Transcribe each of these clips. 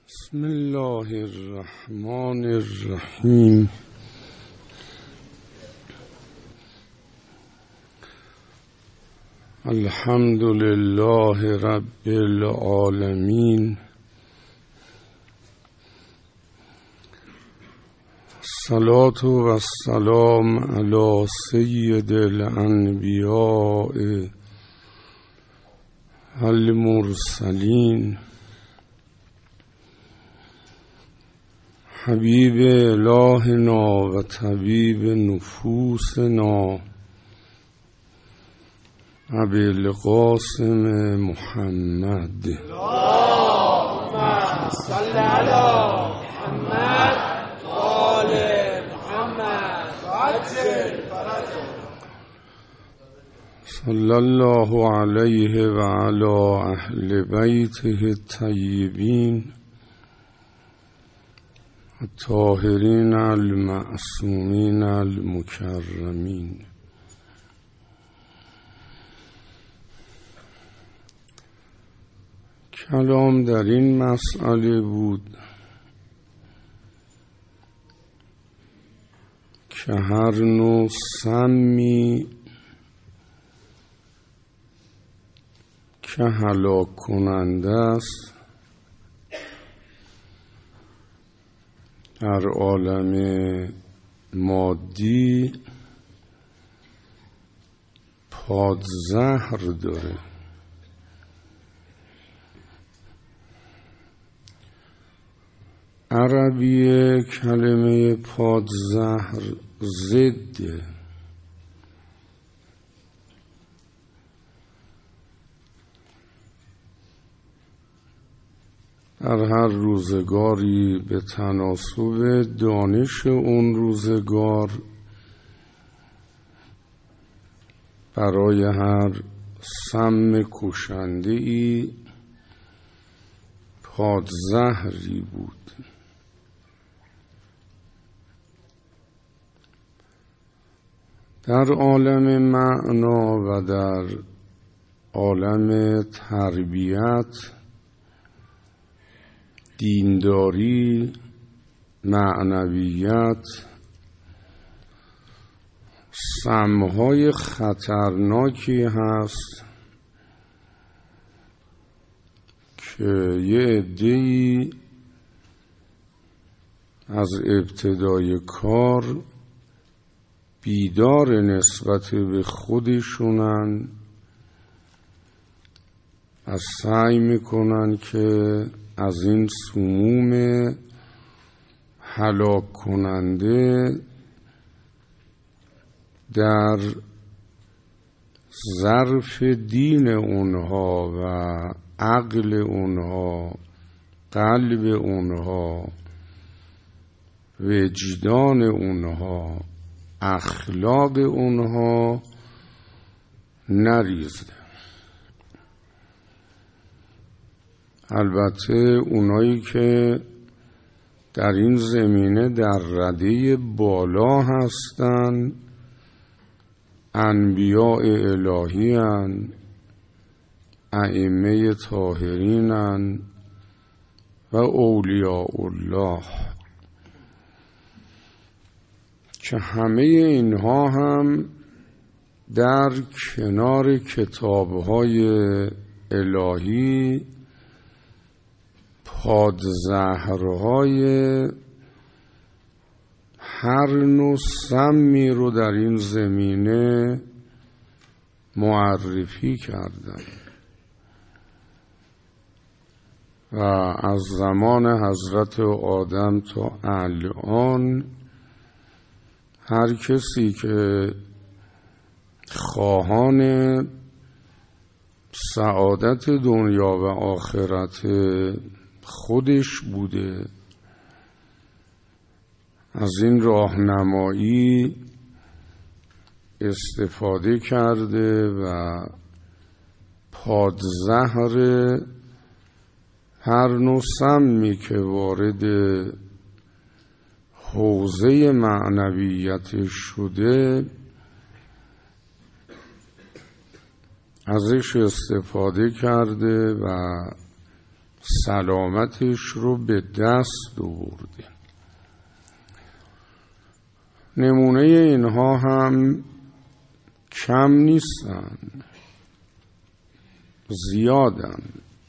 بسم الله الرحمن الرحیم. الحمد لله رب العالمین. الصلاة و السلام علی سید الانبیاء المرسلین حبیب الهنا و طبیب نفوسنا ابی القاسم محمد. اللهم صل علی محمد و آل محمد عجل فرجه. صلی الله علیه و علی اهل بیته الطیبین الطاهرین المعصومین المکرمین. کلام در این مسئله بود که هر نوع سمی که هلاک کننده است در عالم مادی پادزهر داره. عربی کلمه پادزهر ضده. در هر روزگاری به تناسب دانش اون روزگار برای هر سم کشنده‌ای پادزهری بود. در عالم معنا و در عالم تربیت، دینداری، معنویت، سمهای خطرناکی هست که یه عده‌ای از ابتدای کار بیدار نسبت به خودشونن و سعی میکنن که از این سموم هلاک کننده در ظرف دین اونها و عقل اونها، قلب اونها، وجدان اونها، اخلاق اونها نریزده. البته اونایی که در این زمینه در رده بالا هستن انبیاء الهی هن، ائمه طاهرین هن و اولیاء الله که همه اینها هم در کنار کتاب‌های الهی پادزهرهای هر نوع سمی رو در این زمینه معرفی کردن و از زمان حضرت آدم تا الان هر کسی که خواهان سعادت دنیا و آخرت خودش بوده از این راهنمایی استفاده کرده و پادزهر هر نوع سمی که وارد حوزه معنویت شده ازش استفاده کرده و سلامتش رو به دست آورده. نمونه اینها هم کم نیستن، زیادن.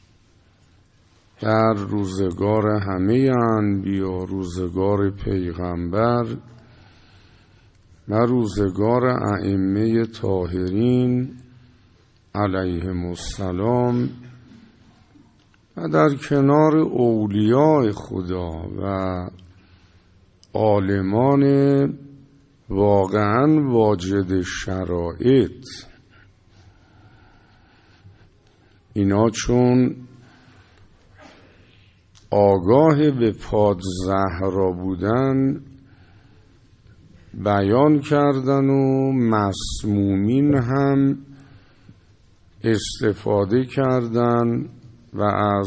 در روزگار همه انبیا، روزگار پیغمبر و روزگار ائمه طاهرین علیهم السلام و در کنار اولیاء خدا و عالمان واقعا واجد شرایط، اینا چون آگاه به پادزهرا بودن بیان کردن و مسمومین هم استفاده کردن و از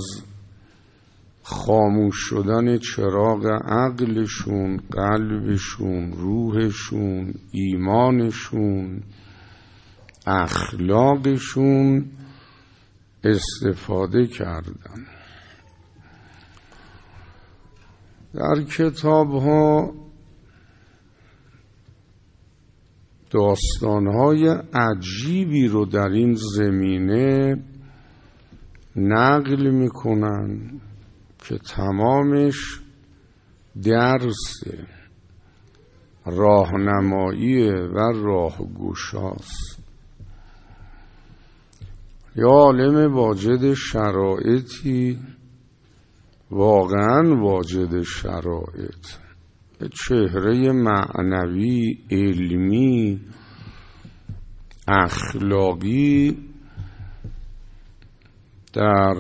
خاموش شدن چراغ عقلشون، قلبشون، روحشون، ایمانشون، اخلاقشون استفاده کردن. در کتاب‌ها داستان‌های عجیبی رو در این زمینه نقل می‌کنن که تمامش درس راهنمایی و راهگشاست. یا عالم واجد شرایطی، واقعا واجد شرایط، به چهره معنوی، علمی، اخلاقی در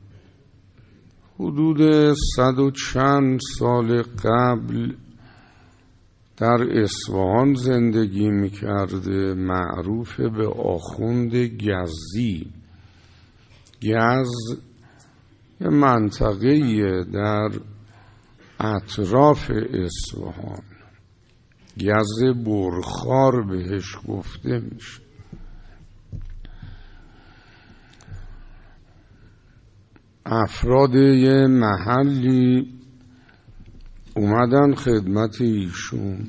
حدود 100 و چند سال قبل در اصفهان زندگی می‌کرده، معروف به آخوند گزی. گز یه منطقه‌ایه در اطراف اصفهان، گز برخار بهش گفته میشه. افراد یه محلی اومدن خدمت ایشون،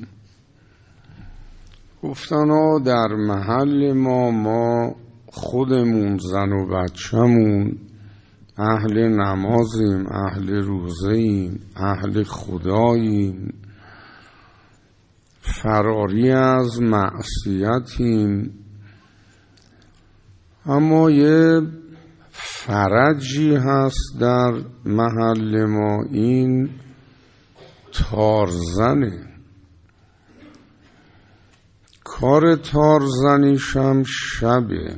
گفتن در محل ما خودمون زن و بچه‌مون اهل نمازیم، اهل روزه‌ایم، اهل خداییم، فراری از معصیتیم، اما یه فرجی هست در محل ما، این تارزنه. کار تارزنیش هم شبه،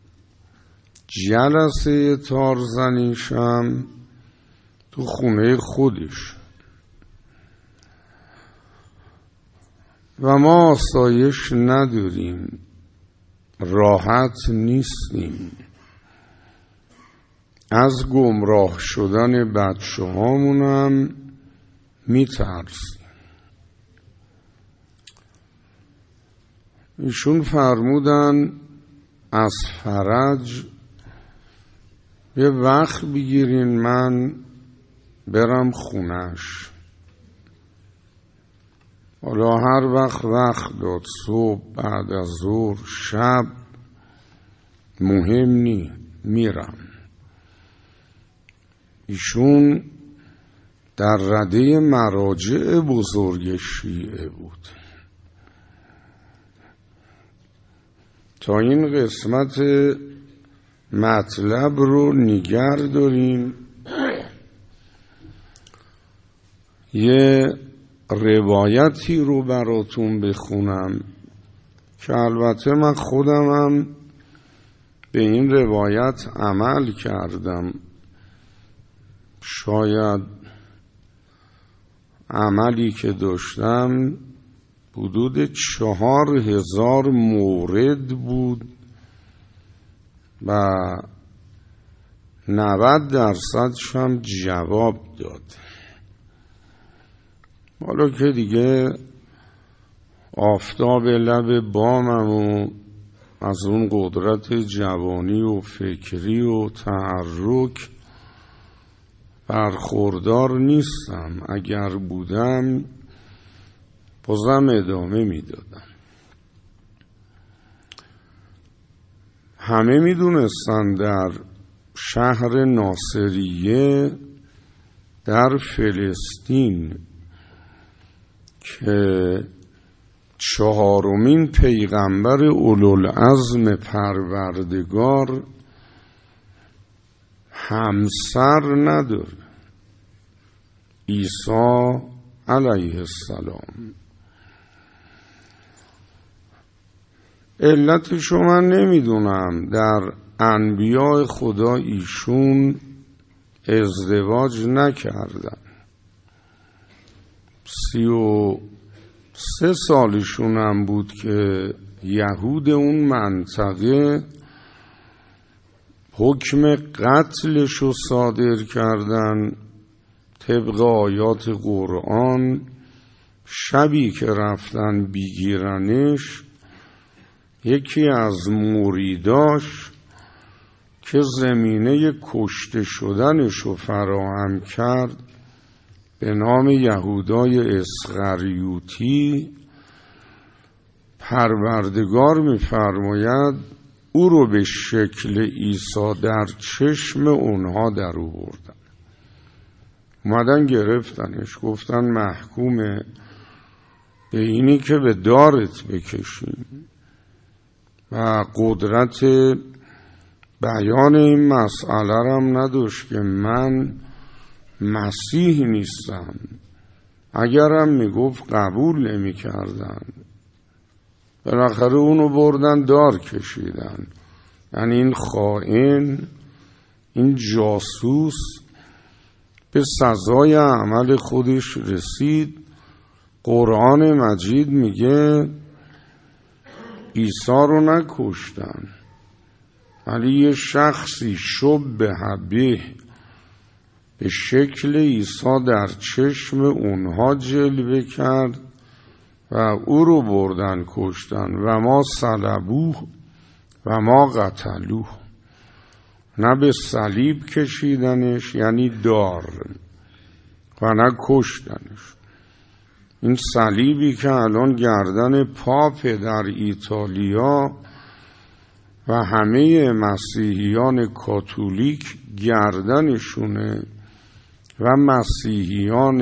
جلسه تارزنیش هم تو خونه خودش. و ما آسایش نداریم، راحت نیستیم، از گمراه شدن بچه هامونم میترسیم. ایشون فرمودن از فرج یه وقت بگیرین من برم خونش. حالا هر وقت داد، صبح، بعد از ظهر، شب، مهم نی، میرم. ایشون در رده مراجع بزرگ شیعه بود. تا این قسمت مطلب رو نگر داریم، یه روایتی رو براتون بخونم که البته من خودم هم به این روایت عمل کردم. شاید عملی که داشتم حدود 4000 مورد بود و 90% هم جواب داد. حالا که دیگه آفتاب لب بامم و از اون قدرت جوانی و فکری و تحرک برخوردار نیستم. اگر بودم بازم ادامه میدادم. همه میدونستن در شهر ناصریه در فلسطین که 4مین پیغمبر اولوالعزم پروردگار همسر نداره، عیسی علیه السلام. علتشو من نمیدونم. در انبیاء خدا ایشون ازدواج نکردن. 33 سالشون هم بود که یهود اون منطقه حکم قتلشو صادر کردن طبق آیات قرآن. شبی که رفتن بیگیرنش، یکی از مریداش که زمینه کشته شدنشو فراهم کرد به نام یهودای اسخریوطی، پروردگار می‌فرماید او رو به شکل عیسی در چشم اونها در آوردن. اومدن گرفتنش، گفتن محکومه به اینی که به دارت بکشیم. و قدرت بیان این مسئله هم نداشت که من مسیح نیستم. اگرم میگفت قبول نمی کردن. بالاخره اونو بردن دار کشیدن. یعنی این خائن، این جاسوس به سزای عمل خودش رسید. قرآن مجید میگه عیسی رو نکشتن، ولی یه شخصی شبه به شکل عیسی در چشم اونها جلوه کرد و او رو بردن کشتن. و ما صلبوه و ما قتلوه. نه به صلیب کشیدنش یعنی دار، و نه کشتنش. این صلیبی که الان گردن پاپ در ایتالیا و همه مسیحیان کاتولیک گردنشونه و مسیحیان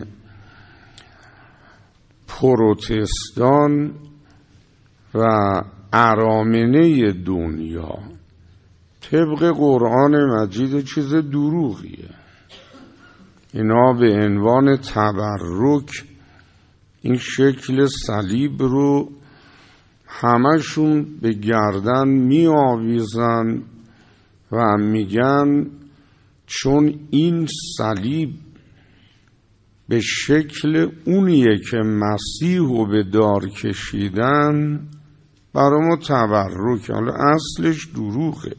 پروتستان و ارامنه دنیا، طبق قرآن مجید چیز دروغیه. اینا به عنوان تبرک این شکل صلیب رو همشون به گردن می آویزن و میگن چون این صلیب به شکل اونیه که مسیح رو به دار کشیدن، برای ما تبرک. حالا اصلش دروغه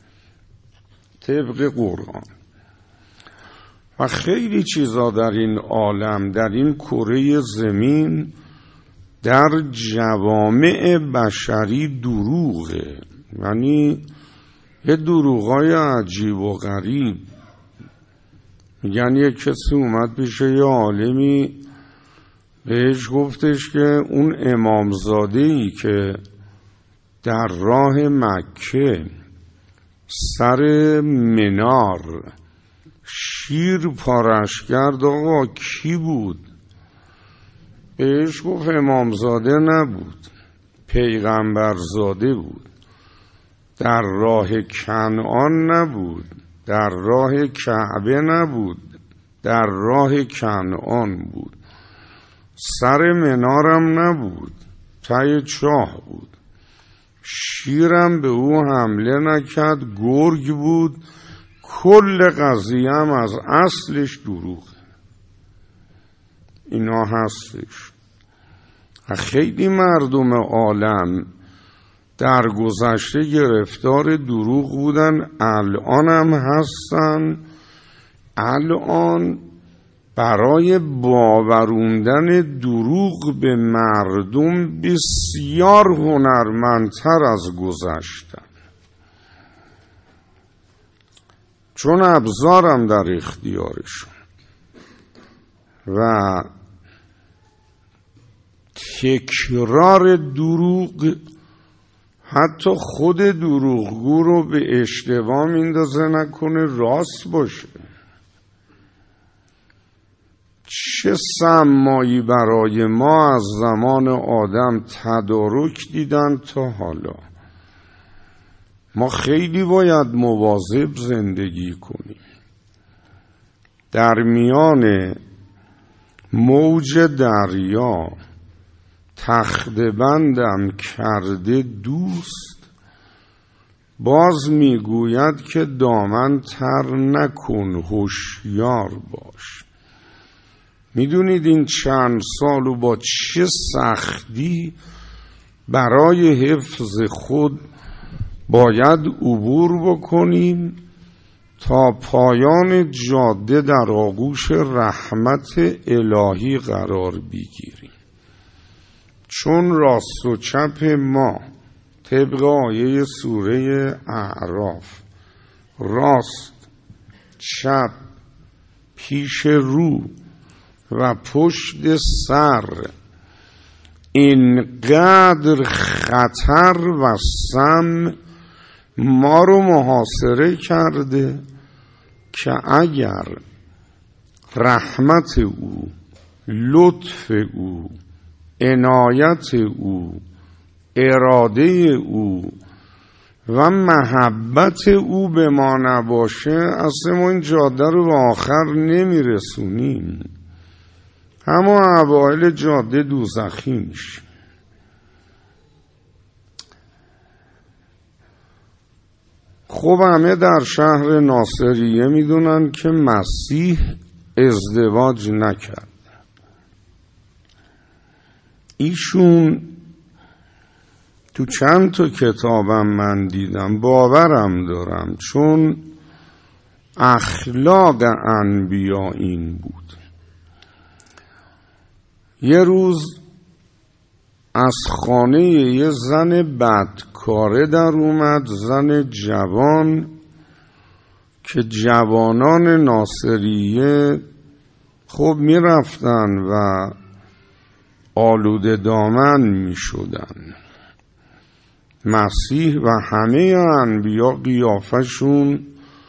طبق قرآن. و خیلی چیزا در این عالم، در این کره زمین، در جوامع بشری دروغه. یعنی یه دروغای عجیب و غریب. میگن یک کسی اومد پیش یه عالمی، بهش گفتش که اون امامزاده‌ای که در راه مکه سر منار شیر پارش کرد، آقا کی بود؟ بهش گفت امامزاده نبود، پیغمبرزاده بود. در راه کنعان نبود، در راه کعبه نبود، در راه کنعان بود. سر منارم نبود، ته چاه بود. شیرم به او حمله نکرد، گرگ بود. کل قضیه هم از اصلش دروغه. اینا هستش. خیلی مردم عالم در گذشته گرفتار دروغ بودن، الان هم هستن. الان برای باوروندن دروغ به مردم بسیار هنرمندتر از گذشتن. چون ابزارم در اختیارشون و تکرار دروغ حتی خود دروغگو رو به اشتباه میندازه نکنه راست باشه. چه سمایی برای ما از زمان آدم تدارک دیدن تا حالا. ما خیلی باید مواظب زندگی کنیم. در میان موج دریا تخته بندم کرده دوست، باز میگوید که دامن تر نکن هوشیار باش. میدونید این چند سال و با چه سختی برای حفظ خود باید عبور بکنیم تا پایان جاده در آغوش رحمت الهی قرار بگیریم. چون راست و چپ ما طبق آیه سوره اعراف، راست، چپ، پیش رو و پشت سر اینقدر خطر و سم ما رو محاصره کرده که اگر رحمت او، لطف او، عنایت او، اراده او و محبت او به ما نباشه، اصلا ما این جاده رو به آخر نمیرسونیم. اما اوایل جاده دوزخی میشه. خب همه در شهر ناصریه میدونن که مسیح ازدواج نکرد. ایشون تو چند تا کتابم من دیدم، باورم دارم، چون اخلاق انبیا این بود. یه روز از خانه یه زن بدکاره در اومد، زن جوان که جوانان ناصریه خب میرفتن و آلوده دامن میشدن. مسیح و همه انبیا قیافشون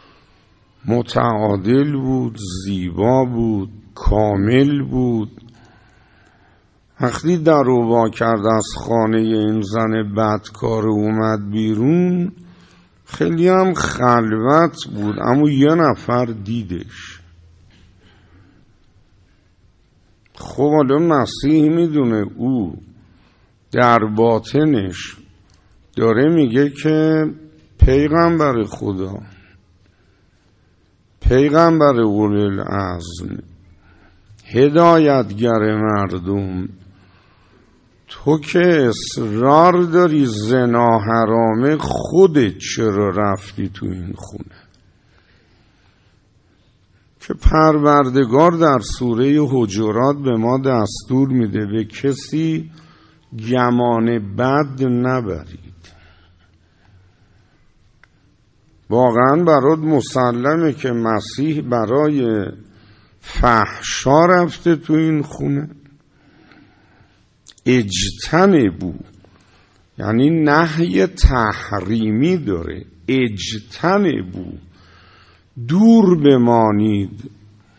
متعادل بود، زیبا بود، کامل بود. وقتی در رو وا کرد از خانه این زن بدکار اومد بیرون، خیلی هم خلوت بود، اما یه نفر دیدش. خب حالا مسیح میدونه او در باطنش داره میگه که پیغمبر خدا، پیغمبر اولوالعزم، هدایتگر مردم، تو که اصرار داری زنا حرامه، خودت چرا رفتی تو این خونه؟ که پروردگار در سوره حجرات به ما دستور میده به کسی گمان بد نبرید. واقعا برات مسلمه که مسیح برای فحشا رفته تو این خونه؟ اجتنبوا یعنی نهی تحریمی داره. اجتنبوا دور بمانید.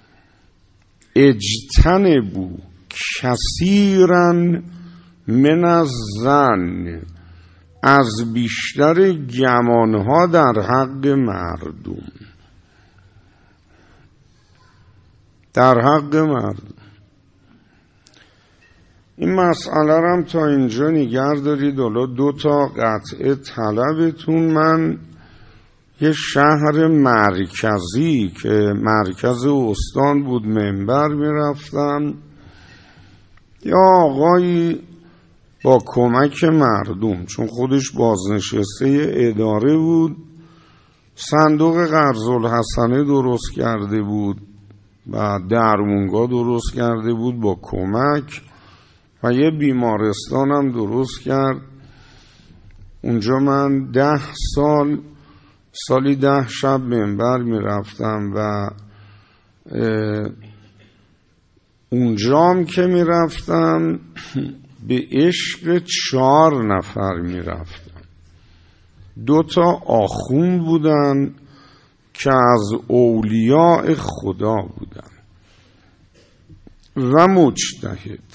اجتنبوا کثیرا من الظن، از بیشتر گمانها در حق مردم، در حق مردم. این مسئله رم تا اینجا نگه دارید. حالا 2 تا قطعه طلبتون. من یه شهر مرکزی که مرکز استان بود منبر میرفتم، یا آقایی با کمک مردم، چون خودش بازنشسته اداره بود، صندوق قرض الحسنه درست کرده بود و درمونگاه درست کرده بود با کمک، و یه بیمارستان هم درست کرد. اونجا من 10 سال سالی 10 شب منبر میرفتم و اونجام که میرفتم به عشق 4 نفر میرفتم. 2 آخوند بودن که از اولیاء خدا بودن و مجتهد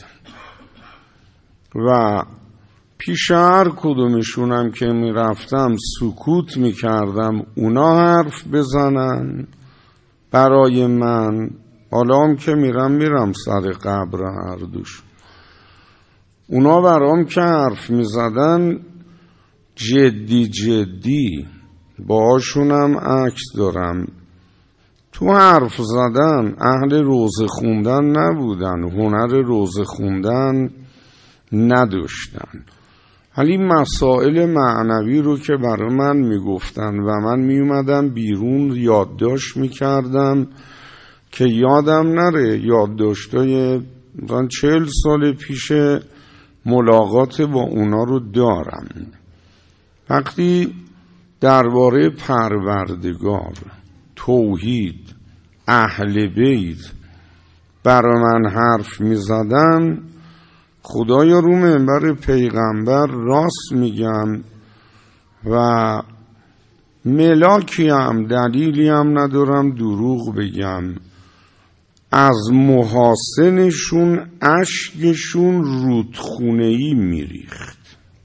و پیش هر کدومشونم که میرفتم سکوت میکردم اونا حرف بزنن برای من. حالا هم که میرم سر قبر هر دوش، اونا برام که حرف میزدن جدی باهاشونم عکس دارم. تو حرف زدن اهل روزه خوندن نبودن، هنر روزه خوندن نداشتن، ولی مسائل معنوی رو که برای من میگفتن و من میومدم بیرون یادداشت میکردم که یادم نره. یادداشتای 40 سال پیش ملاقات با اونا رو دارم. وقتی درباره پروردگار، توحید، اهل بیت برای من حرف میزدن، خدایا رو منبر پیغمبر راست میگم و ملاکی هم دلیلی هم ندارم دروغ بگم. از محاسنشون اشکشون رودخونه‌ای میریخت.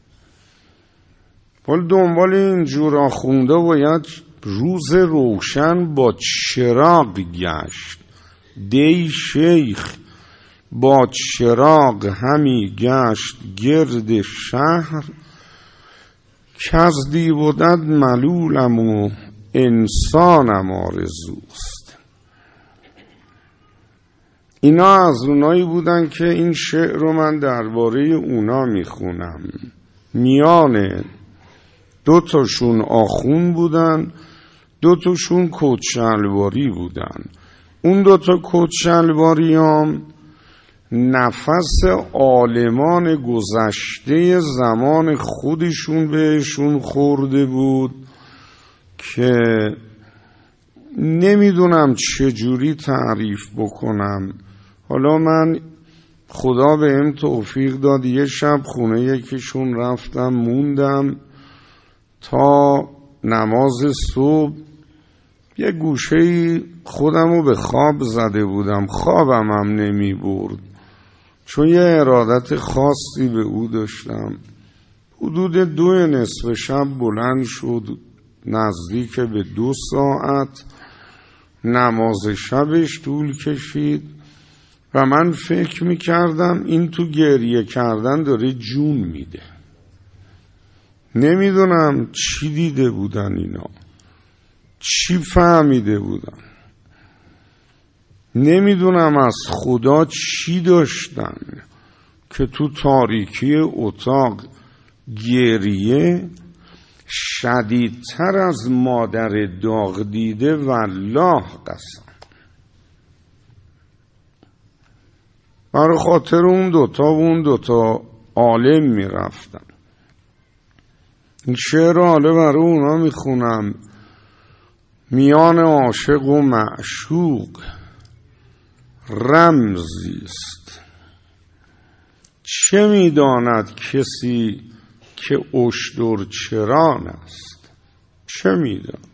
ولی دنبال اینجور آخونده باید روز روشن با چراغ گشت. دی شیخ با چراغ همی گشت گرد شهر، کز دیودد ملولم و انسانم آرزوست. اینا از اونایی بودن که این شعر رو من درباره اونا میخونم. میان 2 آخون بودن، 2 کت-شلواری بودن. اون 2 کت-شلواری هم نفس عالمان گذشته زمان خودشون بهشون خورده بود که نمیدونم چجوری تعریف بکنم. حالا من خدا بهم توفیق داد یه شب خونه یکیشون رفتم موندم تا نماز صبح. یه گوشه‌ای خودمو به خواب زده بودم، خوابم هم نمی برد چون یه ارادت خاصی به او داشتم. حدود 2 نصف شب بلند شد، نزدیک به 2 ساعت نماز شبش طول کشید و من فکر میکردم این تو گریه کردن داره جون میده. نمیدونم چی دیده بودن اینا، چی فهمیده بودن، نمیدونم از خدا چی داشتن که تو تاریکی اتاق گریه شدیدتر از مادر داغ دیده والله قسم. برای خاطر اون 2 و اون 2 عالم میرفتم. این شعر رو حالا برای اونا میخونم. میان عاشق و معشوق رمزیست، چه میداند کسی که اشتر چران است؟ چه میداند؟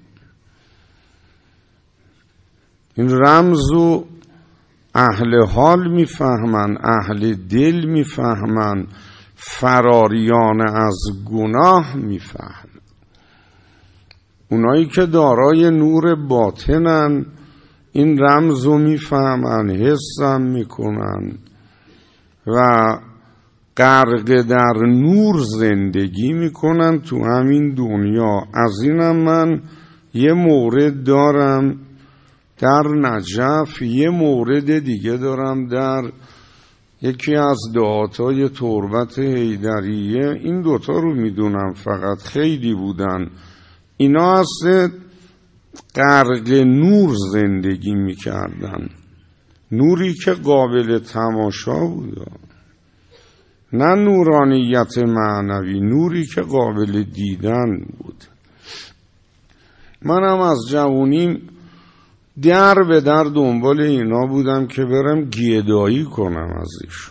این رمزو اهل حال میفهمن، اهل دل میفهمن، فراریان از گناه میفهمن. اونایی که دارای نور باطنن این رمزو میفهمن، حسم میکنن و غرق در نور زندگی میکنن تو همین دنیا. از اینم من یه مورد دارم در نجف، یه مورد دیگه دارم در یکی از دهاتای تربت حیدریه. این 2 رو میدونم، فقط خیلی بودن. اینا از غرق نور زندگی میکردن، نوری که قابل تماشا بود، نه نورانیت معنوی، نوری که قابل دیدن بود. منم از جوونیم در به در دنبال اینا بودم که برم گدایی کنم از ایشون.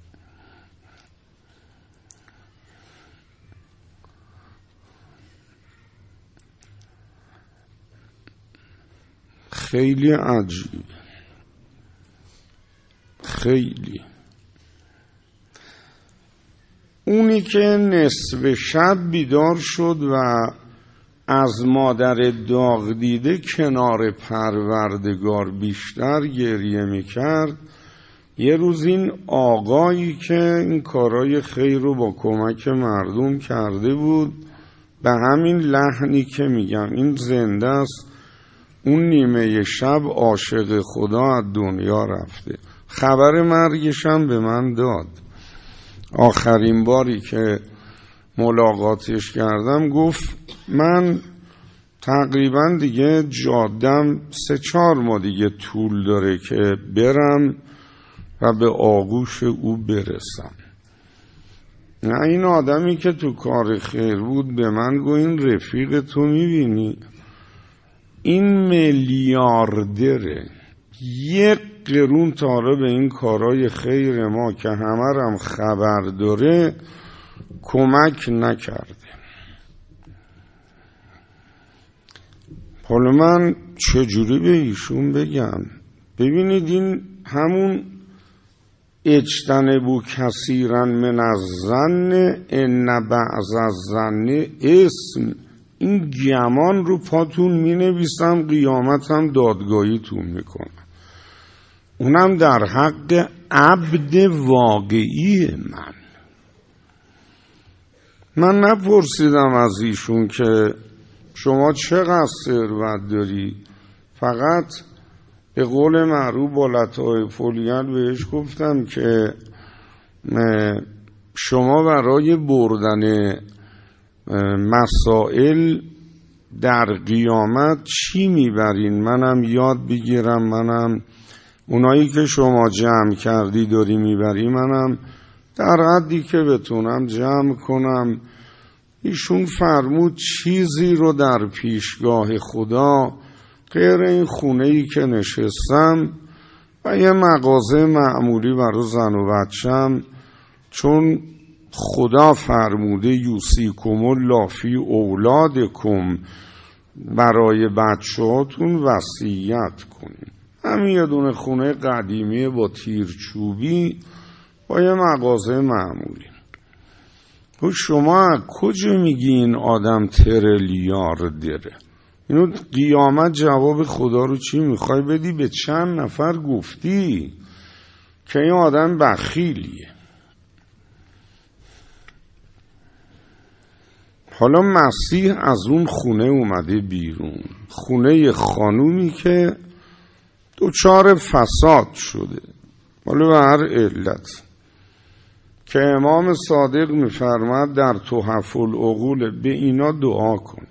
خیلی عجیب، خیلی. اونی که نصف شب بیدار شد و از مادر داغ دیده کنار پروردگار بیشتر گریه میکرد، یه روز این آقایی که این کارای خیر رو با کمک مردم کرده بود، به همین لحنی که میگم این زنده است، اون نیمه شب عاشق خدا از دنیا رفته. خبر مرگش هم به من داد. آخرین باری که ملاقاتش کردم گفت من تقریبا دیگه جادم 3-4 ماه دیگه طول داره که برم و به آغوش او برسم. نه این آدمی که تو کار خیر بود به من گفت این رفیق تو میبینی این میلیاردره، 1 قرون تاره به این کارای خیر ما که همه هم خبر داره کمک نکرده. حالا من چجوری به ایشون بگم؟ ببینید این همون اجتنبوا کثیرا من الظن ان بعض الظن اسم، این گمان رو پاتون می نویسم، قیامت هم دادگاهیتون میکنم، اونم در حق عبد واقعی من نپرسیدم از ایشون که شما چقدر ثروت داری، فقط به قول معروف با لطای فولیت بهش گفتم که شما برای بردن مسائل در قیامت چی میبرین؟ منم یاد بگیرم، منم اونایی که شما جمع کردی داری میبری، منم در حدی که بتونم جمع کنم. ایشون فرمود چیزی رو در پیشگاه خدا غیر این خونه‌ای که نشستم و یه مغازه معمولی برای زن و بچم، چون خدا فرموده یوصیکم الله فی اولادکم، برای بچه‌هاتون وصیت کنین. همین یه دونه خونه قدیمی با تیرچوبی با یه مغازه معمولی. شما کجا میگی این آدم تریلیاردره؟ اینو قیامت جواب خدا رو چی میخوای بدی؟ به چند نفر گفتی که این آدم بخیلیه؟ حالا مسیح از اون خونه اومده بیرون، خونه خانومی که دوچار فساد شده، حالا به هر علت، که امام صادق میفرماد در تحف العقول به اینا دعا کنید،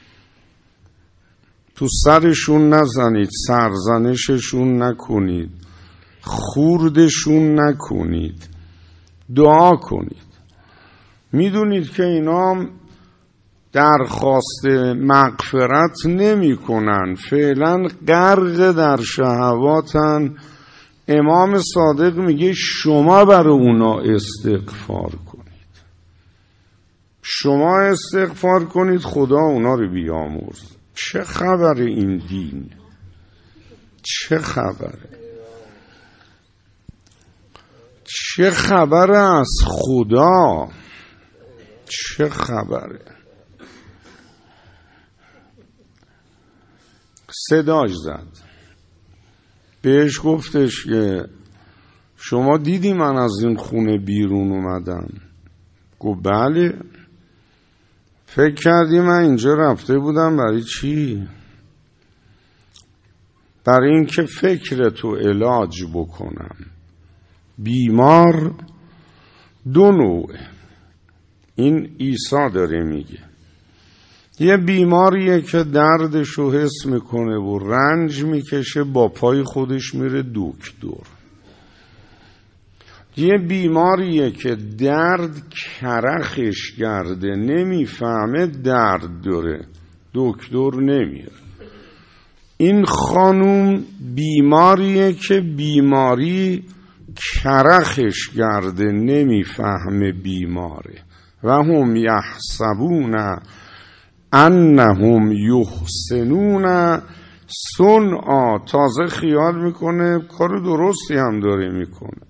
تو سرشون نزنید، سرزنششون نکنید، خوردشون نکنید، دعا کنید. میدونید که اینا درخواست مغفرت نمی کنن، فعلا غرق در شهواتن. امام صادق میگه شما برای اونا استغفار کنید، شما استغفار کنید خدا اونا رو بیامرز. چه خبر این دین؟ چه خبره؟ چه خبره از خدا؟ چه خبره؟ صداش زد، بهش گفتش که شما دیدی من از این خونه بیرون اومدم؟ گفت بله. فکر کردی من اینجا رفته بودم برای چی؟ برای این که فکر تو علاج بکنم. بیمار 2 نوعه، این عیسی داره میگه. یه بیماریه که دردشو حس میکنه و رنج میکشه، با پای خودش میره دکتر. یه بیماریه که درد کرخش کرده، نمیفهمه درد داره، دکتر نمیره. این خانوم بیماریه که بیماری کرخش کرده، نمیفهمه بیماره. و هم یحسبون انهم یحسنون صنعا، تازه خیال میکنه کار درستی هم داره میکنه.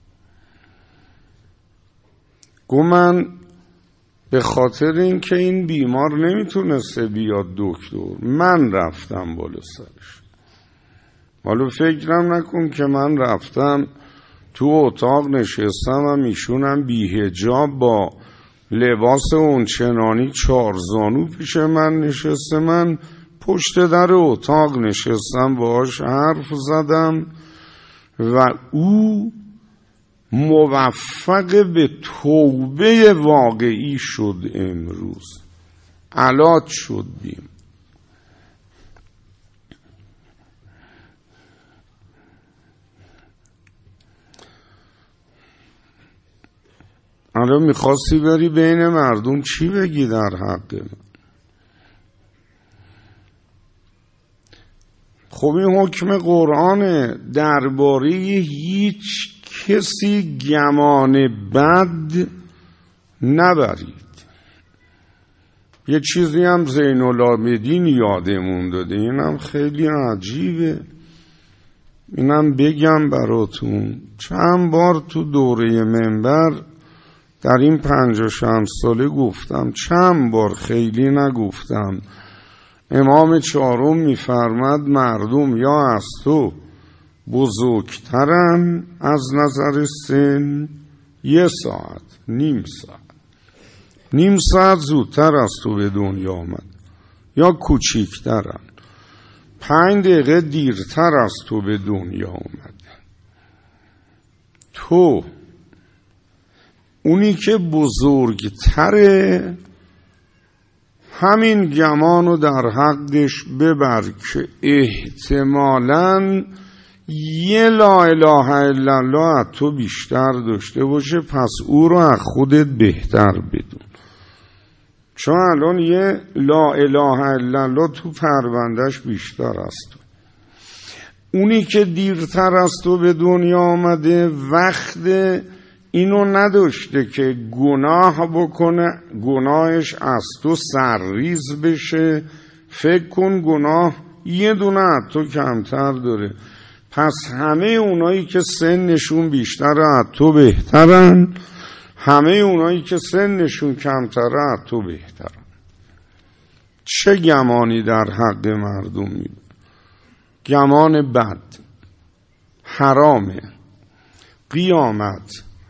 من به خاطر اینکه این بیمار نمیتونسته بیاد دکتر، من رفتم بالا سرش. حالا فکرم نکن که من رفتم تو اتاق نشستم و ایشونم بی‌حجاب با لباس اونچنانی 4 زانو پیش من نشسته، من پشت در اتاق نشستم باهاش حرف زدم و او موفق به توبه واقعی شد. امروز علاج شدیم. الان میخواستی بری بین مردم چی بگی در حق من؟ خب این حکم قرآنه، درباره هیچ کسی گمان بد نبرید. یه چیزی هم زین العابدین یادمون داده، اینم خیلی عجیبه، اینم بگم براتون. چند بار تو دوره منبر در این 50 ساله گفتم، چند بار، خیلی نگفتم. امام 4 میفرماد مردم یا از تو بزرگترن از نظر سن 1 ساعت، نیم ساعت زودتر از تو به دنیا آمد، یا کوچیکترن 5 دقیقه دیرتر از تو به دنیا آمد. تو اونی که بزرگتره همین گمانو در حقش ببر که احتمالاً یه لا اله الا الله از تو بیشتر داشته باشه، پس او رو از خودت بهتر بدون. چون الان یه لا اله الا الله تو پروندهش بیشتر از تو. اونی که دیرتر از تو به دنیا آمده وقت اینو نداشته که گناه بکنه، گناهش از تو سرریز بشه. فکر کن گناه یه دونه از تو کمتر داره، پس همه اونایی که سنشون بیشتر از تو بهترن، همه اونایی که سنشون کمتر از تو بهترن. چه گمانی در حق مردم میده؟ گمان بد حرامه. قیامت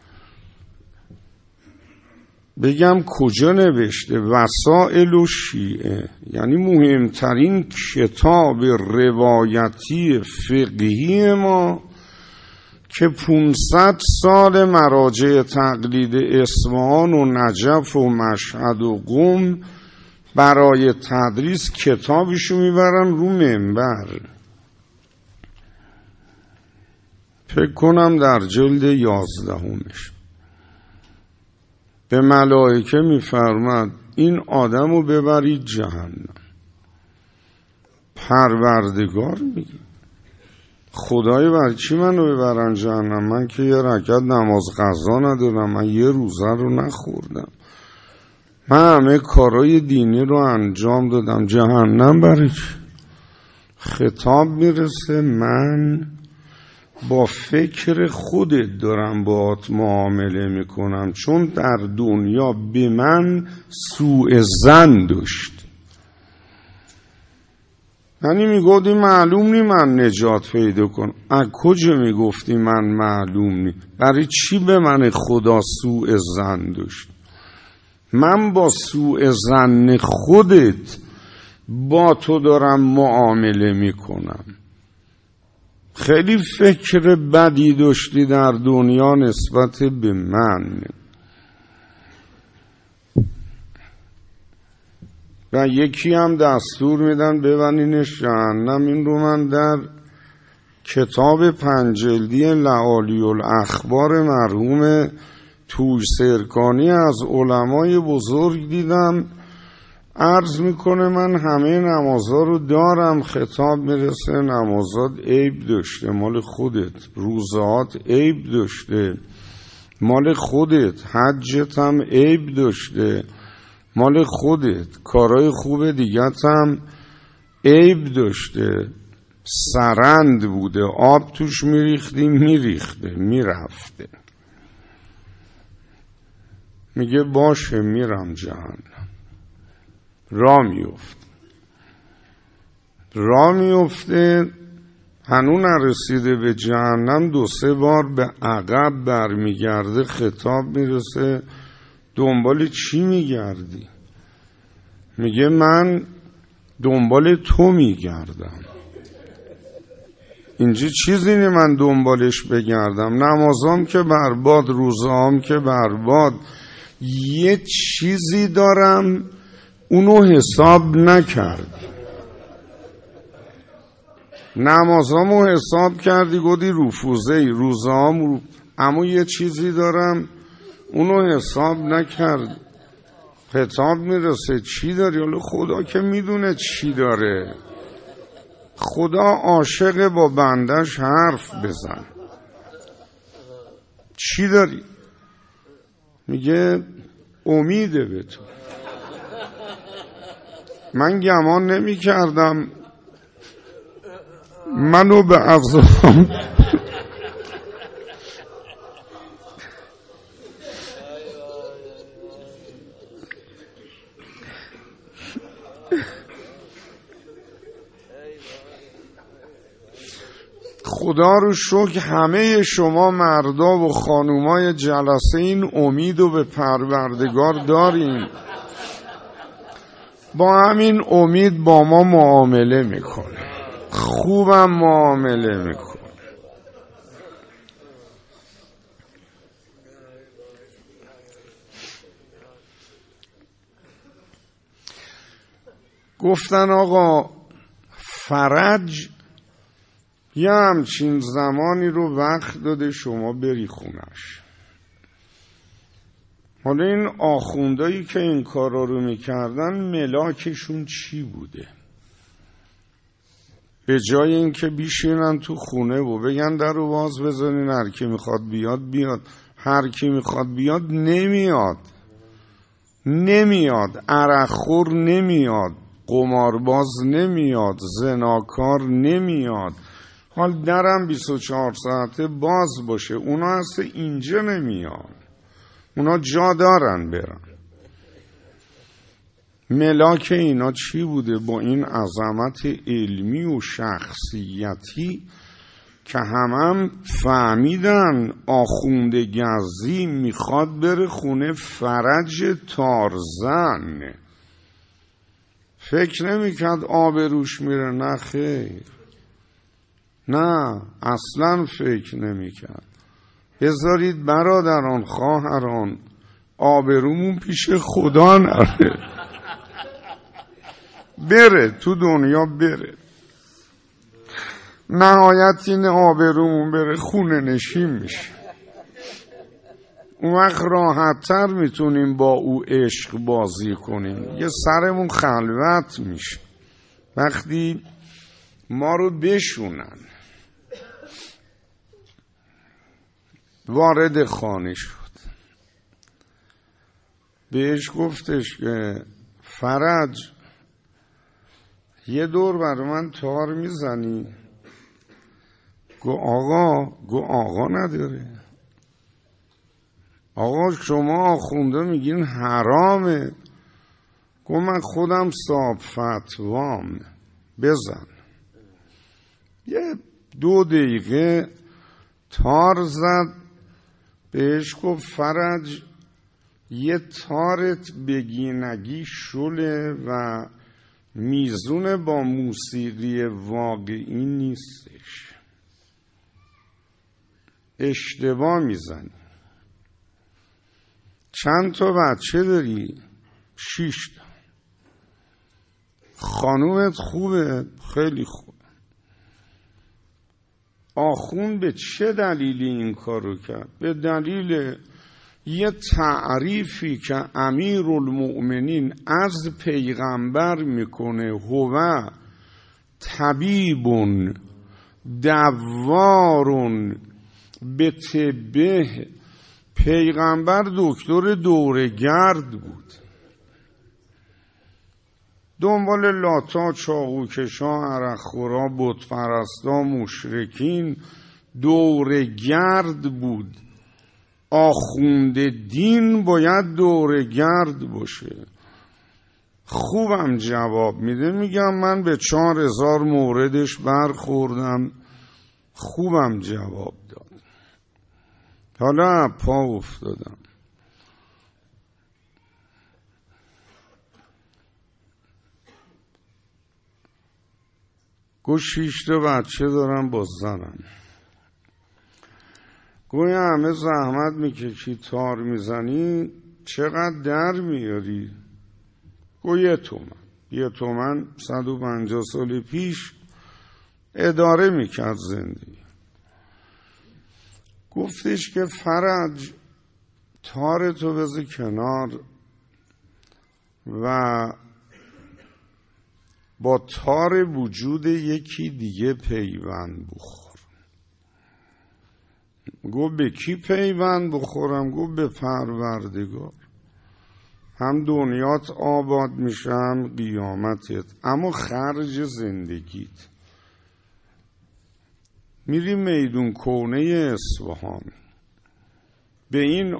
بگم کجا نوشته؟ وسائل و شیعه، یعنی مهمترین کتاب روایتی فقهی ما که 500 سال مراجع تقلید اصفهان و نجف و مشهد و قم برای تدریس کتابشو میبرن رو منبر. فکر کنم در جلد 11 به ملائکه میفرماد این آدمو ببرید جهنم. پروردگار میگه خدای برای چی منو ببرن جهنم؟ من که یه رکعت نماز قضا ندارم، من یه روزه رو نخوردم، من همه کارهای دینی رو انجام دادم، جهنم برای چی؟ خطاب میرسه من با فکر خودت دارم باهات معامله میکنم، چون در دنیا به من سوء ظن داشت. یعنی میگفتی معلوم نی من نجات پیدا کنم. از کجا میگفتی من معلوم نی؟ برای چی به من خدا سوء ظن داشت؟ من با سوء ظن خودت با تو دارم معامله میکنم. خیلی فکر بدی داشتی در دنیا نسبت به من. و یکی هم دستور میدن ببرینش جهنم. این رو من در کتاب 5 جلدی لعالی الاخبار مرحوم توش سرکانی از علمای بزرگ دیدم. عرض میکنه من همه نمازها رو دارم، خطاب میرسه نمازات عیب داشته، مال خودت، روزات عیب داشته، مال خودت، حجت هم عیب داشته، مال خودت، کارهای خوب دیگت هم عیب داشته، سرند بوده، آب توش میریختی میریخته میرفته. میگه باشه میرم جهنم. راه میفته هنوز نرسیده به جهنم، 2-3 بار به عقب برمیگرده، خطاب میرسه دنبال چی میگردی؟ میگه من دنبال تو میگردم. اینجا چیزی نی من دنبالش بگردم، نمازام که برباد، روزام که برباد، یه چیزی دارم اونو حساب نکردی. نمازامو حساب کردی گودی رفوزهی، روزام اما یه چیزی دارم اونو حساب نکرد. خطاب میرسه چی داری؟ حالا خدا که میدونه چی داره، خدا عاشق با بندش حرف بزن. چی داری؟ میگه امیده به تو. من گمان نمی کردم منو به عذاب خدا رو شکر همه شما مردا و خانومای جلسه این امید و به پروردگار دارین، با همین امید با ما معامله میکنه، خوبم معامله میکنه. گفتن آقا فرج یه همچین زمانی رو وقت داده شما بری خونش. حالا این آخوندایی که این کارا رو میکردن ملاکشون چی بوده؟ به جای اینکه بیشینن تو خونه و بگن در رو باز بذارین هر کی میخواد بیاد بیاد، هر کی میخواد بیاد نمیاد، عرقخور نمیاد، قمارباز نمیاد، زناکار نمیاد، حال درم 24 ساعته باز باشه، اونا هست اینجا نمیان، اونا جا دارن برن. ملاک اینا چی بوده؟ با این عظمت علمی و شخصیتی که هم فهمیدن آخوند گزی میخواد بره خونه فرج تارزن، فکر نمیکرد آبروش میره، نه خیر، نه اصلا فکر نمیکرد. بذارید برادران خواهران آبرومون پیش خدا نره، بره تو دنیا بره، نهایت این آبرومون بره خونه نشین میشه، اون وقت راحت‌تر میتونیم با او عشق بازی کنیم، یه سرمون خلوت میشه. وقتی ما رو بشونن، وارد خانه شد، بهش گفتش که فرج یه دور برای من تار میزنی؟ گو آقا نداره. آقا شما آخونده میگین حرامه. گو من خودم صاحب فتوام، بزن. یه 2 دقیقه تار زد، بهش گفت فرج یه تارت بگینگی شله و میزون با موسیقی واقعی نیستش، اشتباه میزنی. چند تا بچه داری؟ 6 تا. خانومت خوبه؟ خیلی خوب. آخون به چه دلیلی این کارو کرد؟ به دلیل یه تعریفی که امیرالمؤمنین از پیغمبر میکنه، هو طبیبون دوارون به طبه، پیغمبر دکتر دورگرد بود، دنبال لاتا، چاقوکشا، عرقخورا، بتپرستا، مشرکین دورگرد بود. آخوند دین باید دورگرد باشه. خوبم جواب میده، میگم من به 4000 موردش برخوردم، خوبم جواب داد. حالا پا افتادم. گو 6 تا بچه دارم با زنم. گوی همه زحمت میکشی تار میزنی، چقدر در میاری؟ گو 1 تومن. 1 تومن 150 سال پیش اداره میکرد زندگی. گفتش که فرج تارتو بذار کنار و با تار وجود یکی دیگه پیوند بخور. گو به کی پیوند بخورم؟ گو به پروردگار. هم دنیات آباد میشه هم قیامتت. اما خرج زندگیت میری میدون کونه اصفهان، به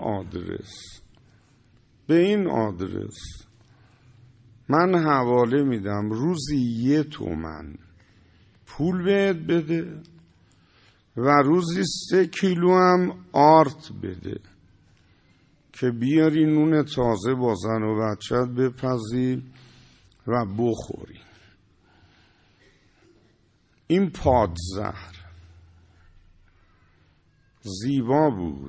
این آدرس من حواله میدم، روزی 1 تومن پول بهت بده و روزی 3 کیلو هم آرد بده که بیاری نون تازه با زن و بچت بپزی و بخوری. این پادزهر زیبا بود.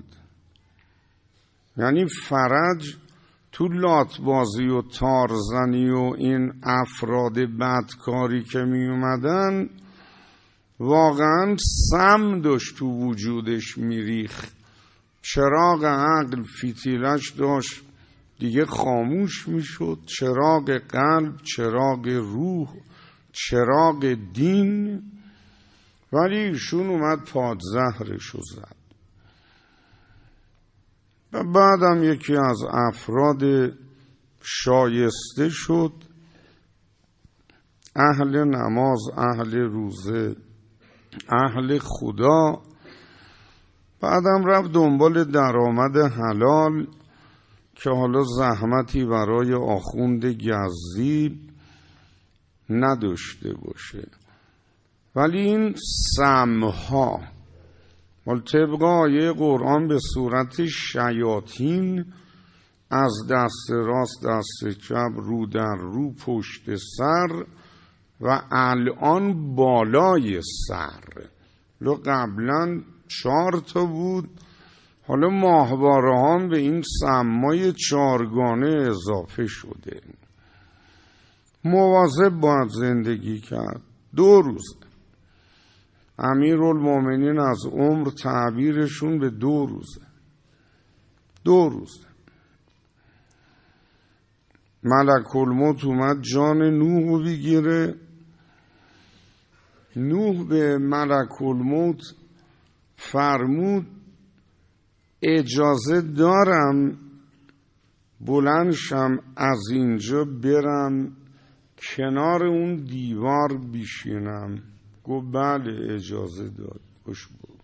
یعنی فرج تو لاتبازی و تارزنی و این افراد بدکاری که می اومدن واقعا سم داشت تو وجودش میریخ. چراغ عقل فتیلش داشت دیگه خاموش میشد، چراغ قلب، چراغ روح، چراغ دین. ولی ایشون اومد پادزهرشو زد. و بعدم یکی از افراد شایسته شد، اهل نماز، اهل روزه، اهل خدا. بعدم رفت دنبال درآمد حلال که حالا زحمتی برای آخوند گزی نداشته باشه. ولی این سمها طبق آیه قرآن به صورت شیاطین از دست راست، دست چپ، رو در رو، پشت سر و الان بالای سر. لو قبلا 4 تا بود، حالا ماهواره هم به این سمای 4گانه اضافه شده. مواظب باید زندگی کرد. 2 روز امیرالمؤمنین از عمر تعبیرشون به 2 روزه. 2 روز ملک الموت اومد جان نوح بگیره. نوح به ملک الموت فرمود اجازه دارم بلند شم از اینجا برم کنار اون دیوار بشینم؟ گفت بله اجازه داد. خوش بود.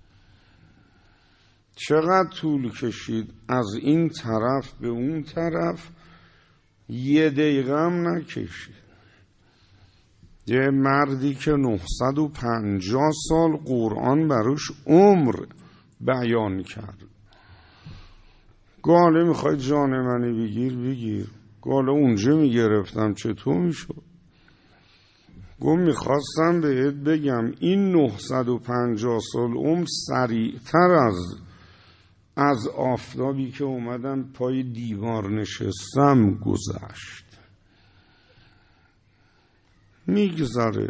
چقدر طول کشید از این طرف به اون طرف؟ 1 دقیقه هم نکشید. یه مردی که 950 سال قرآن براش عمر بیان کرد. گاله میخوای جان منی بگیر. گاله اونجا میگرفتم چطور میشد؟ گفت میخواستم بهت بگم این 950 سال عمر سریعتر از آفتابی که اومدم پای دیوار نشستم گذشت. میگذره،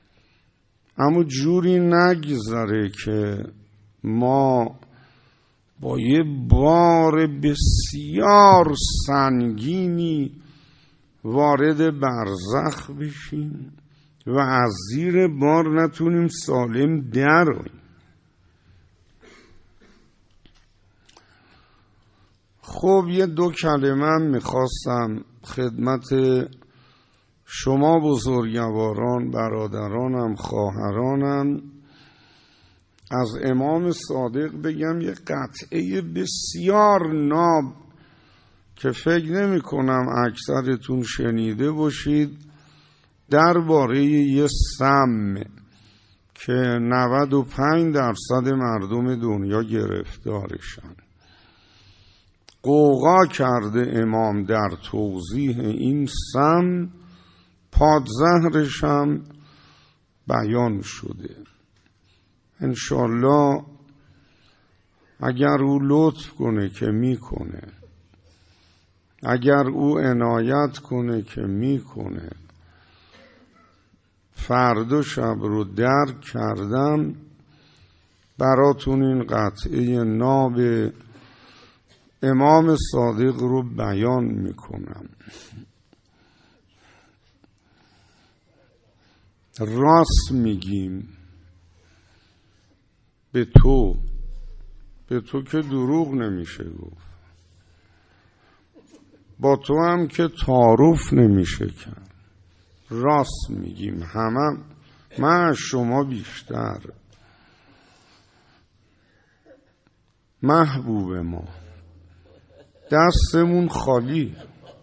اما جوری نگذره که ما با یه بار بسیار سنگینی وارد برزخ بشیم و از زیر بار نتونیم سالم درآییم. خب یه 2 کلمه میخواستم خدمت شما بزرگواران، برادرانم، خواهرانم از امام صادق بگم. یه قطعه بسیار ناب که فکر نمی کنم اکثرتون شنیده باشید درباره یه سم که 95% مردم دنیا گرفتارشن. قوقا کرده امام در توضیح این سم، پادزهرش هم بیان شده. انشالله اگر او لطف کنه که میکنه، اگر او عنایت کنه که میکنه، فردا شب رو درک کردم براتون این قطعه ناب امام صادق رو بیان میکنم. راست میگیم به تو که دروغ نمیشه گفت، با تو هم که تعارف نمیشه کرد. راست میگیم همه، من از شما بیشتر. محبوب ما دستمون خالی،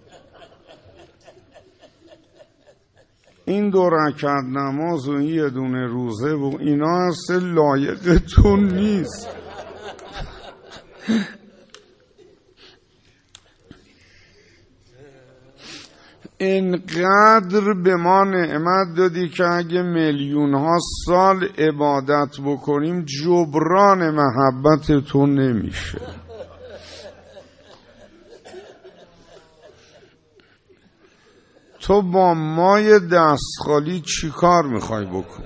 این 2 رکعت نماز و یه دونه روزه و اینا اصلا لایقتون نیست. اینقدر به ما نعمت دادی که اگه میلیون ها سال عبادت بکنیم جبران محبتتون نمیشه. تو با مای دست خالی چی کار میخوای بکن؟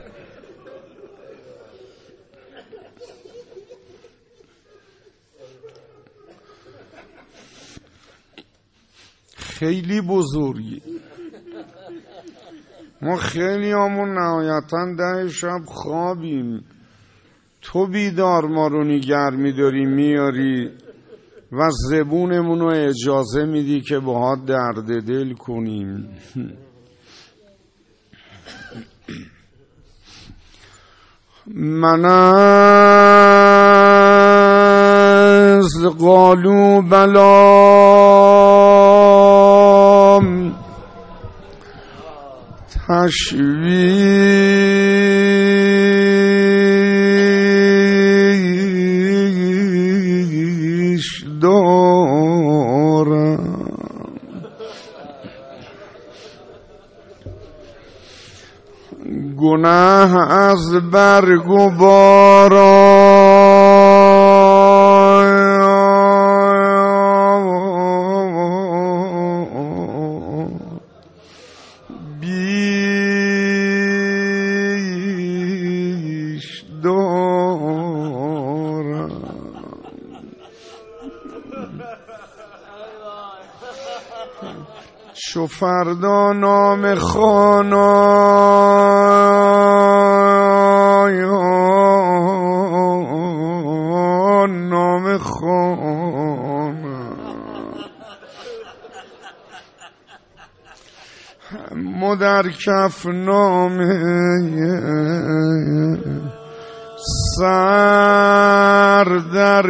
خیلی بزرگی. ما خیلی همون نهایتاً 10 شب خوابیم، تو بیدار ما رو نگر میداری میاری و زبونمون رو اجازه میدی که باهات درد دل کنیم. من از قالوا بلام تشویش دارم، گناه از برگ و باران بیش دارم. چو فردا نام خانایان نام خانم مدر کف نامه سر در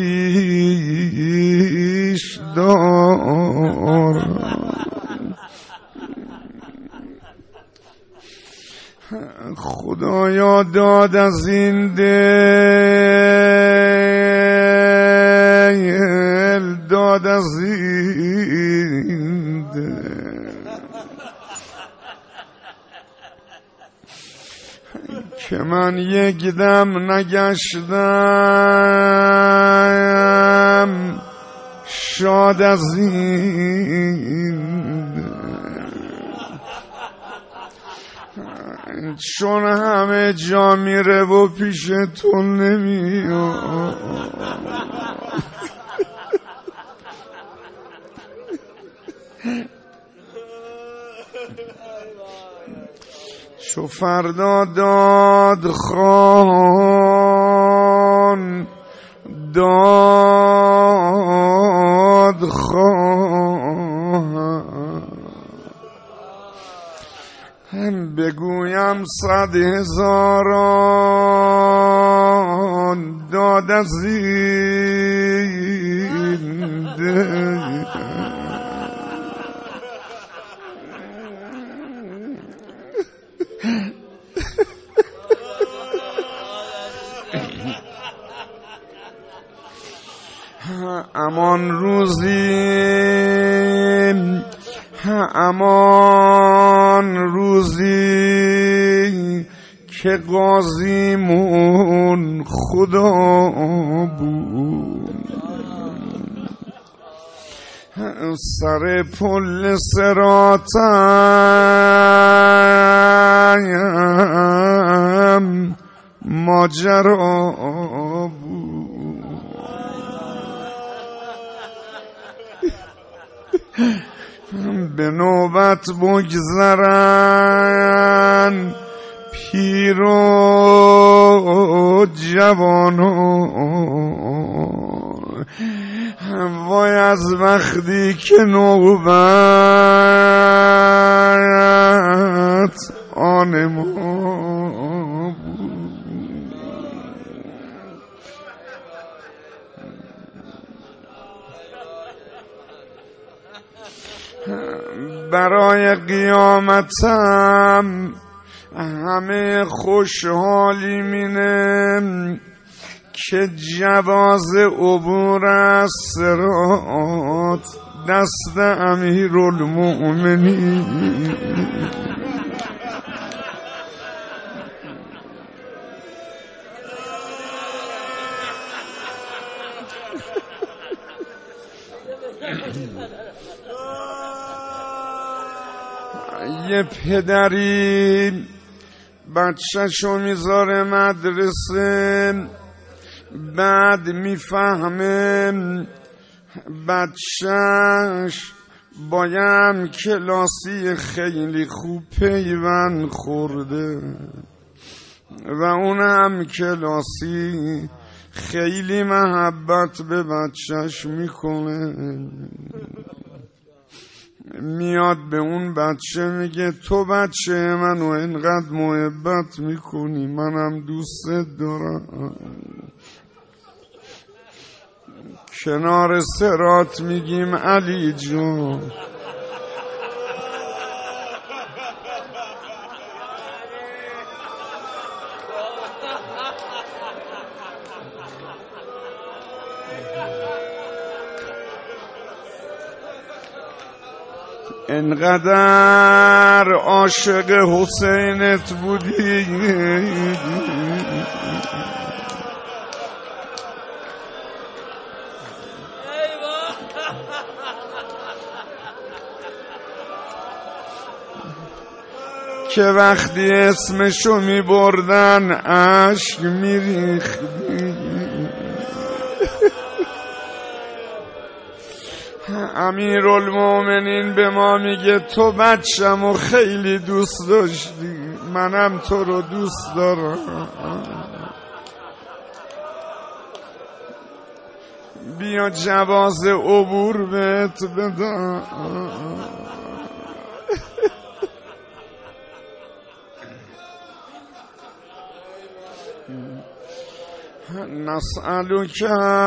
پیش دارم. خدایا داد از این دل، داد از این دل که من یک دم نگشتم شاد از این چون همه جا میره و پیش تو نمیاد. فردا داد خوان بگویم 100,000 داد از این ده. امان روزی که قاضیمون خدا بود، سر پل صراطم ماجرا بود. به نوبت بگذرن پیر و جوانان، وای از وقتی که نوبت آن ما بود. برای قیامتم همه خوشحالی مینم که جواز عبور از صراط دست امیرالمؤمنین. یه پدری بچه‌شو میذاره مدرسه، بعد میفهمه بچه‌ش بایم کلاسی خیلی خوب پیوند خورده و اونم کلاسی خیلی محبت به بچه‌ش میکنه. میاد به اون بچه میگه تو بچه منو اینقدر محبت میکنی، منم دوست دارم. کنار صراط میگیم علی جان انقدر عاشق حسینت بودی که وقتی اسمشو می بردن اشک می ریختی. امیرالمومنین به ما میگه تو بچه‌مو خیلی دوست داشتی، منم تو رو دوست دارم، بیا جواز عبور بهت بدم. نسألك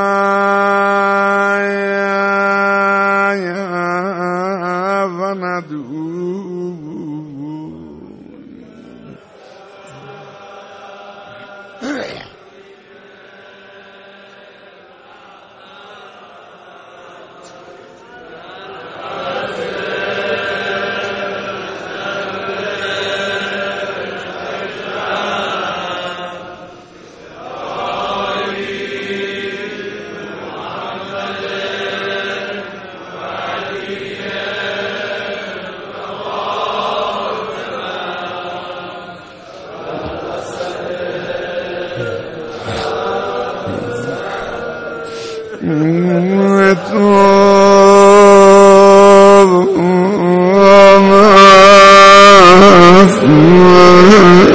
و ندعو تو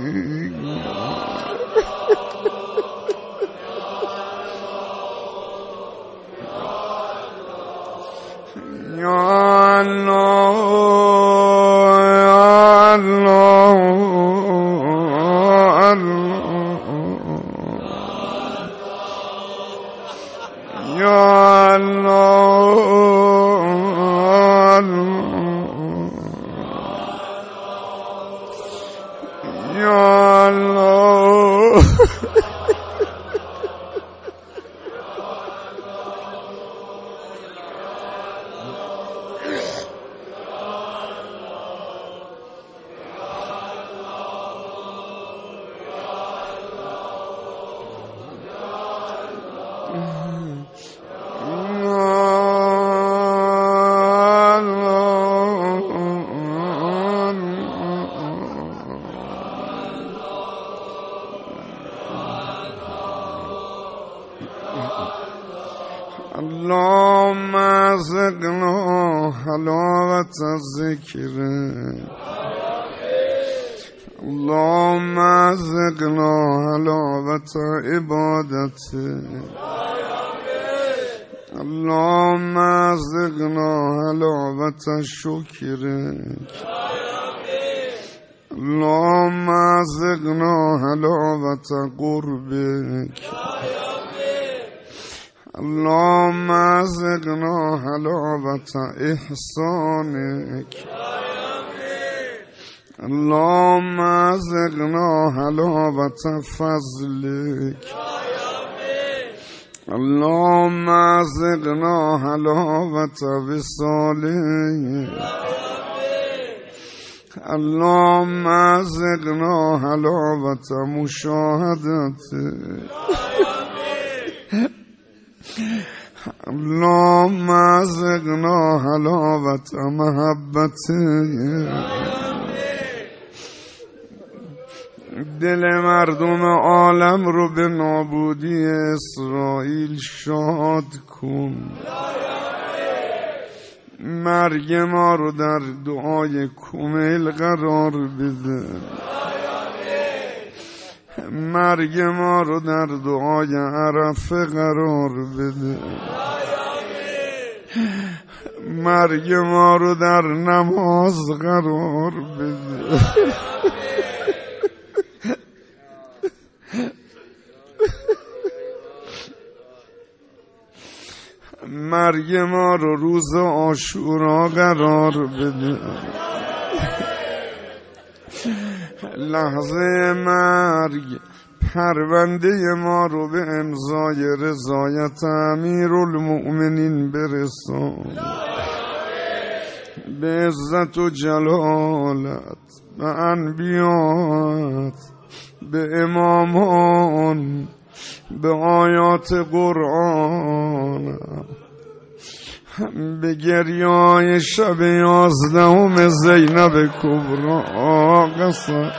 یا الله یا الله یا الله یا الله اللهم ارزقنا حلاوة الذكر اللهم ارزقنا حلاوة عبادتك اللهم ارزقنا حلاوة شکرك اللهم ارزقنا حلاوة قربك اللهم ارزقنا حلاوة إحسانك اللهم ارزقنا حلاوة فضلك اللهم ارزقنا حلاوة وصالك اللهم ارزقنا حلاوة مشاهدتك اللهم ارزقنا حلاوة محبتك دل مردم عالم رو به نابودی اسرائیل شاد کن مرگ ما رو در دعای کمیل قرار بده مرگ ما رو در دعای عرفه قرار بده مرگ ما رو در نماز قرار بده مرگ ما رو روز عاشورا قرار بده لحظه مرگ پرونده ما رو به امضای رضایت امیرالمؤمنین برسان به عزت و جلالت به انبیات به امامان به آیات قرآن به گریای شب 11 زینب کبرا قسم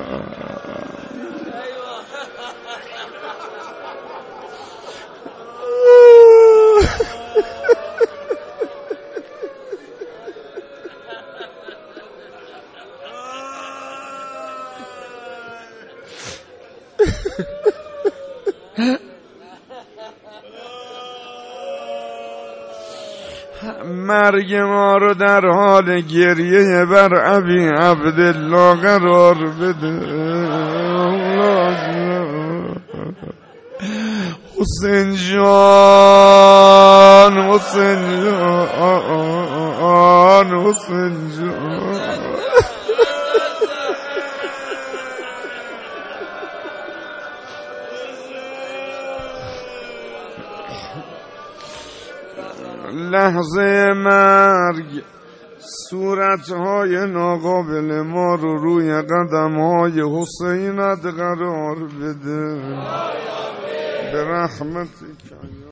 مرگ ما رو در حال گریه بر ابی عبدالله قرار بده حسین جان حسین جان حسین جان لحظه مرگ صورتهای ناقابل ما رو روی قدمهای حسینت قرار بده به رحمتک